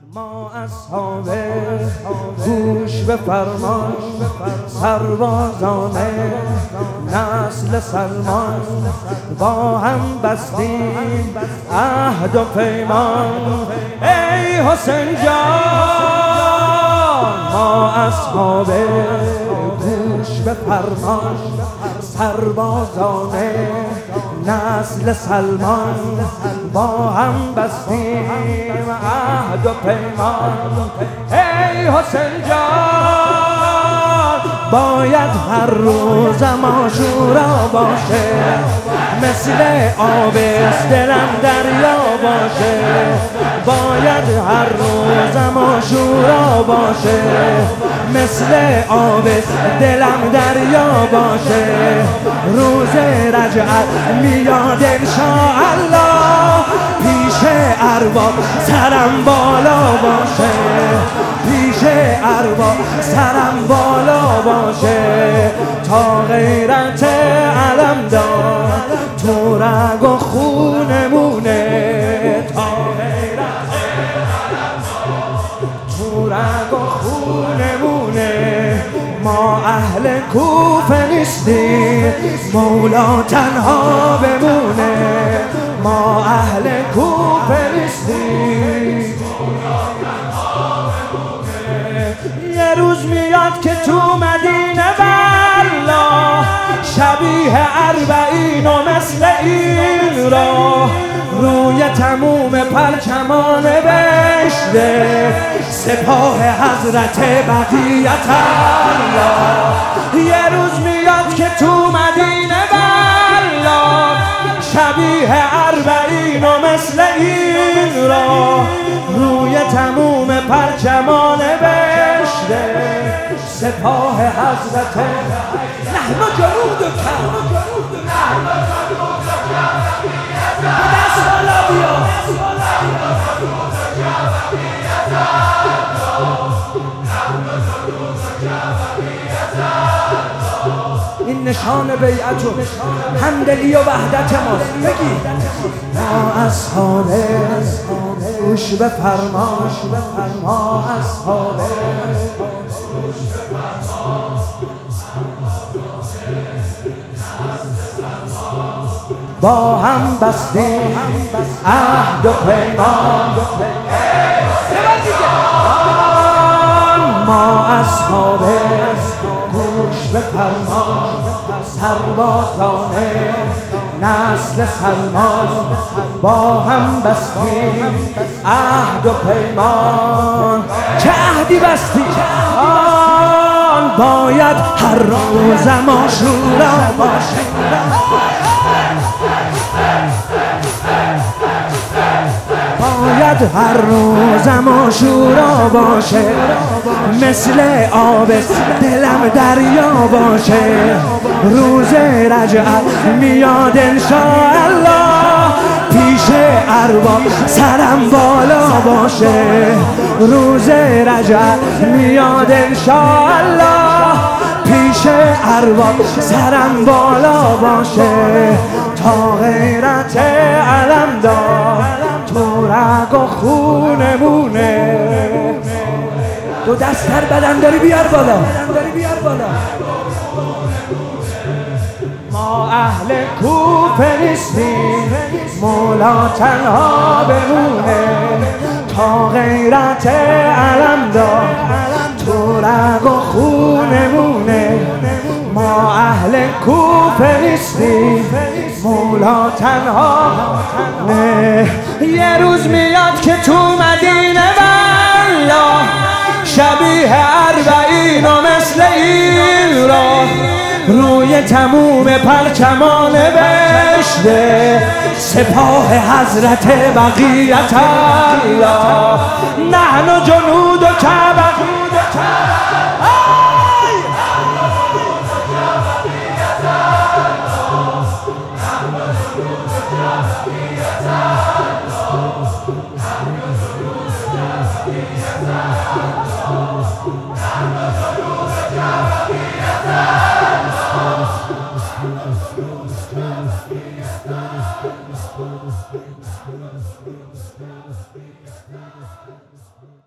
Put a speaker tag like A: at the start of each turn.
A: ما اصحاب گوش به فرمان، سربازان نسل سلمان، با هم بستیم عهد و پیمان. ای حسین جان، ما اصحاب گوش به فرمان، سربازان نسل سلمان، با هم بستیم عهد و پیمان. ای حسین جان، باید هر روزم آشورا باشه، مثل آب دلم دریا باشه. باید هر روزم آشورا باشه، مثل آب دلم دریا باشه. روز رجعت میاد انشاءالله، پیش ارباب سرم بالا باشه، پیش ارباب سرم بالا باشه. تا غیرت علمدار تو رگ و خونمونه، تا غیرت علمدار تو رگ و خونمونه. ما اهل کوفه نیستیم، مولا تنها بمونه. ما اهل کوفه نیستیم، مولا تنها بمونه. یه روز میاد که تو مدینه والله، شبیه اربعین و مثل این راه، روی تموم پرچمان بهشته سپاه حضرت بقیت الله. یه روز میاد که تو مدینه والله، شبیه اربعین و مثل این راه، روی تموم پرچمان بهشته سپاه حضرت. نحن جنود کعبه، دست بالا بیا. این نشان بیعت و همدلی و وحدت ماست. بگی ما اصحاب گوش به فرمان، ما اصحاب با هم بستیم عهد و پیمان. ما اصحاب گوش به فرمان، سربازان نسل سلمان، با هم بستیم عهد و پیمان. چه عهدی بستی آن، باید هر روزم آشورا باشه. باید هر روزم آشورا باشه، مثل آب دلم دریا باشه. روز رجعت میاد انشاءالله، پیش ارباب سرم بالا باشه. روز رجعت میاد انشاءالله، پیش ارباب سرم بالا باشه. تا غیرت علمدار تو رگ و خونمونه. دو دست هر بدن داری بیار بالا. ما اهل کوفه نیستیم، مولا تنها بمونه. تا غیرت علمدار تو رگ و خونمونه. ما اهل کوفه نیستیم، مولا تنها نه. یه روز میاد که تو مدینه والله، شبیه اربعین و مثل این راه، روی تموم پرچمان بهشته سپاه حضرت بقیت الله. نحن جنود کعبه،
B: Yes,
A: بسم